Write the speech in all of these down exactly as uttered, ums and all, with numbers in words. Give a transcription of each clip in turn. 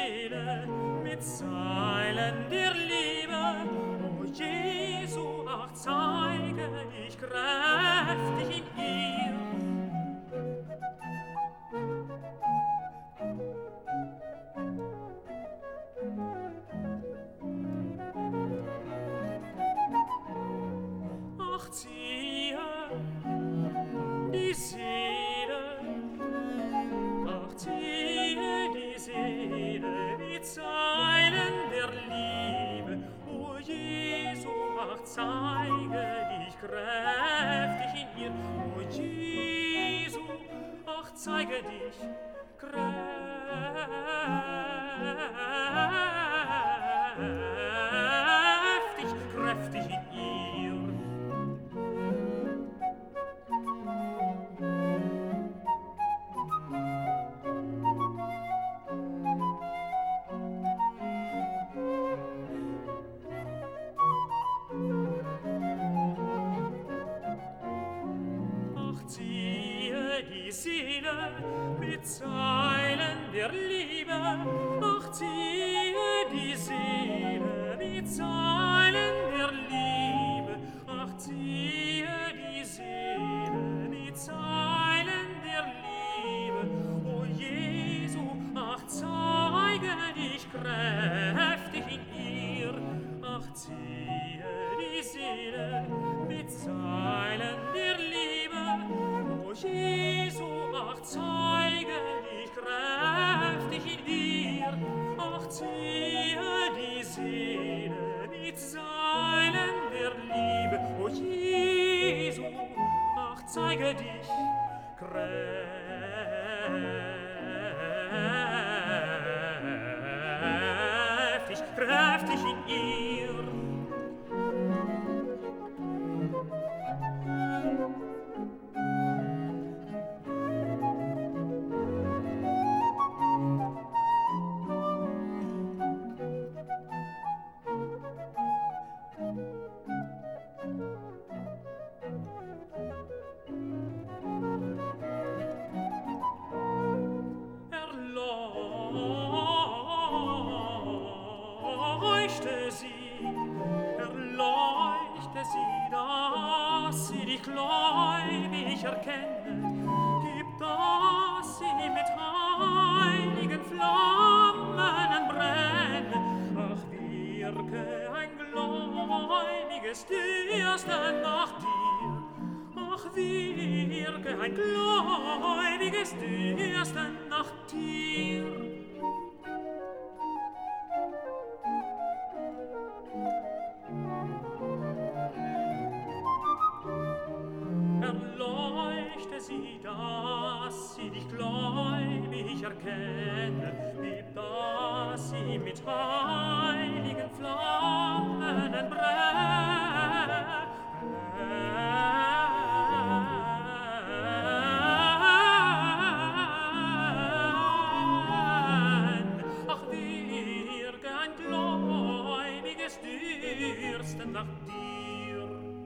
Seele mit Seilen der Liebe. O Jesu, ach, zeige dich kräftig in ihr. Ach, ziehe die Seele, ach, ziehe die Seele, die Zeilen der Liebe. O Jesu, ach, zeige dich kräftig in ihr. O Jesu, ach, zeige dich kräftig, kräftig in ihr. Die Seele mit Zeilen der Liebe, ach, ziehe die Seele mit Zeilen der Liebe, ach, ziehe die Seele mit Zeilen der Liebe. O Jesu, ach, zeige dich kräftig in ihr, ach, ziehe die Seele mit Zeilen der Liebe. O Jesu, ach, zeige dich kräftig in dir, ach, ziehe die Seele mit Seilen der Liebe. O Jesu, ach, zeige dich kräftig, kräftig in ihr. Erleuchte sie, erleuchte sie, dass sie dich gläubig erkenne. Gib, dass sie mit heiligen Flammen brenne. Ach, wirke ein gläubiges Dürsten nach dir. Ach, wirke ein gläubiges Dürsten nach dir. Erleuchte sie, dass sie dich gläubig erkenne, gib, dass sie mit heiligen Flammen brenne. Ach, wirke ein gläubiges Dürsten nach dir.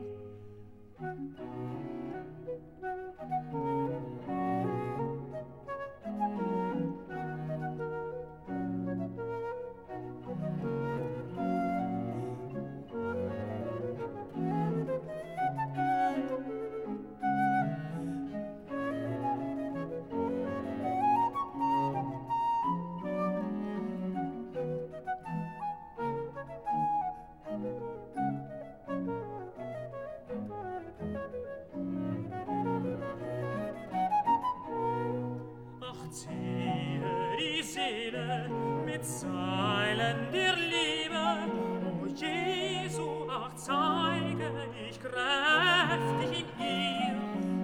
Ziehe die Seele mit Seilen der Liebe. O Jesu, ach, zeige dich kräftig in ihr.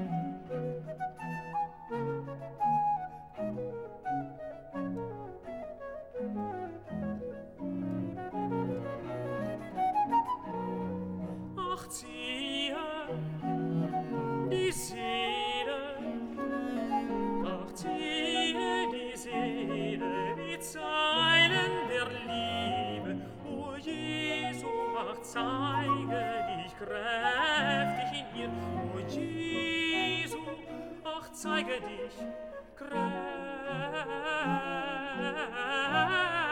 Ach, ziehe die Seele, ach, ziehe die Seele, die Zeilen der Liebe. O Jesu, ach, zeige dich kräftig in ihr. O Jesu, ach, zeige dich kräftig.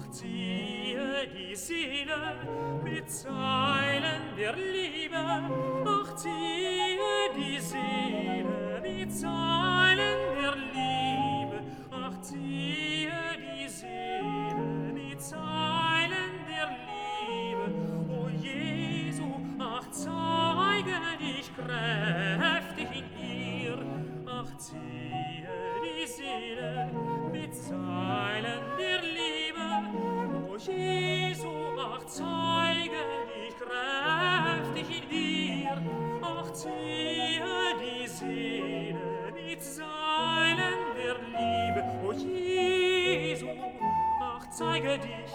ach, ziehe die Seele mit Zeilen der Liebe, ach, ziehe die Seele mit Zeilen der Liebe, ach, ziehe die Seele mit Zeilen der Liebe. O Jesu, ach, zeige dich kräftig in ihr, ach, ziehe die Seele mit Zeilen der Liebe. O Jesu, ach, zeige dich kräftig in ihr, ach, ziehe die Seele mit Zeilen der Liebe. O Jesu, ach, zeige dich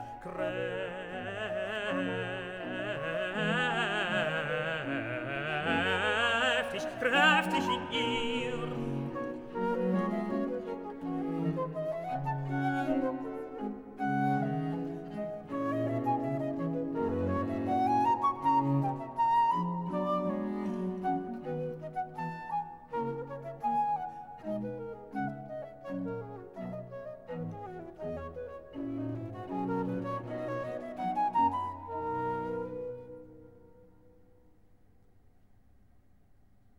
kräftig, kräftig in ihr.